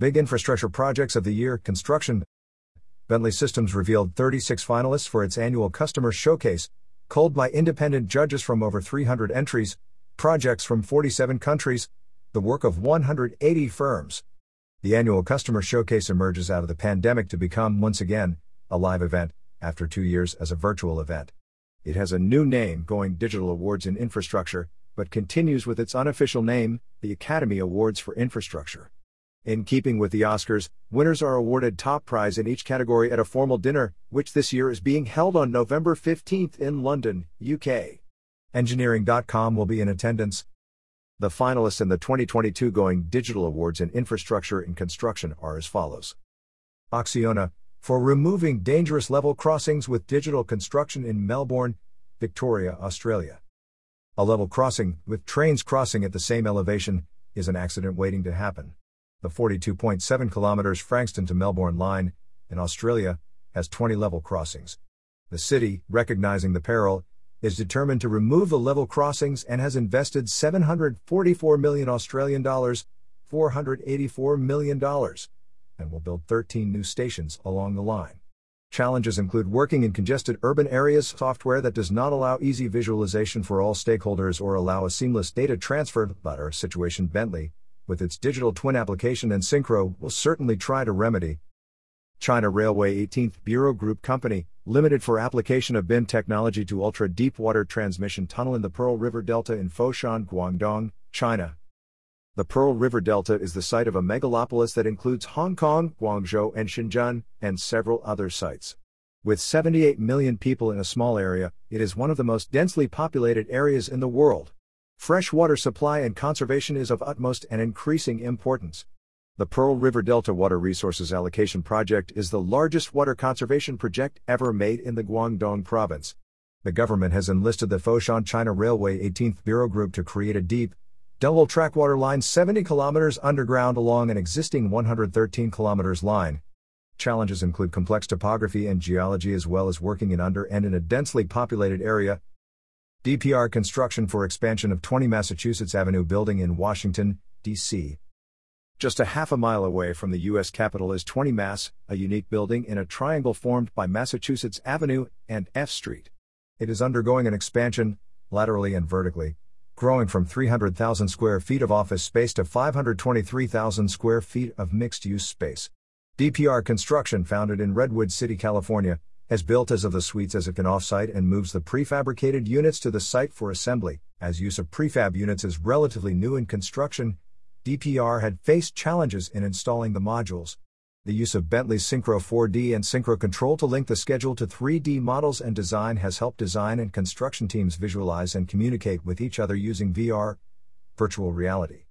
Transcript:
Big Infrastructure Projects of the Year, Construction. Bentley Systems revealed 36 finalists for its annual Customer Showcase, culled by independent judges from over 300 entries, projects from 47 countries, the work of 180 firms. The annual Customer Showcase emerges out of the pandemic to become, once again, a live event, after 2 years as a virtual event. It has a new name, Going Digital Awards in Infrastructure, but continues with its unofficial name, the Academy Awards for Infrastructure. In keeping with the Oscars, winners are awarded top prize in each category at a formal dinner, which this year is being held on November 15th in London, UK. Engineering.com will be in attendance. The finalists in the 2022 Going Digital Awards in Infrastructure and Construction are as follows. Acciona, for removing dangerous level crossings with digital construction in Melbourne, Victoria, Australia. A level crossing, with trains crossing at the same elevation, is an accident waiting to happen. The 42.7 kilometers Frankston to Melbourne line, in Australia, has 20 level crossings. The city, recognizing the peril, is determined to remove the level crossings and has invested $744 million Australian dollars, $484 million, and will build 13 new stations along the line. Challenges include working in congested urban areas, software that does not allow easy visualization for all stakeholders or allow a seamless data transfer, but our situation Bentley, with its digital twin application and Synchro, will certainly try to remedy. China Railway 18th Bureau Group Company, Limited for application of BIM technology to ultra-deep-water transmission tunnel in the Pearl River Delta in Foshan, Guangdong, China. The Pearl River Delta is the site of a megalopolis that includes Hong Kong, Guangzhou and Shenzhen, and several other sites. With 78 million people in a small area, it is one of the most densely populated areas in the world. Fresh water supply and conservation is of utmost and increasing importance. The Pearl River Delta Water Resources Allocation Project is the largest water conservation project ever made in the Guangdong province. The government has enlisted the Foshan China Railway 18th Bureau Group to create a deep, double-track water line 70 kilometers underground along an existing 113 kilometers line. Challenges include complex topography and geology as well as working in under and in a densely populated area. DPR construction for expansion of 20 Massachusetts Avenue building in Washington, D.C. Just a half a mile away from the U.S. Capitol is 20 Mass, a unique building in a triangle formed by Massachusetts Avenue and F Street. It is undergoing an expansion, laterally and vertically, growing from 300,000 square feet of office space to 523,000 square feet of mixed-use space. DPR Construction, founded in Redwood City, California, has built as of the suites as it can off-site and moves the prefabricated units to the site for assembly. As use of prefab units is relatively new in construction, DPR had faced challenges in installing the modules. The use of Bentley's Synchro 4D and Synchro Control to link the schedule to 3D models and design has helped design and construction teams visualize and communicate with each other using VR, virtual reality.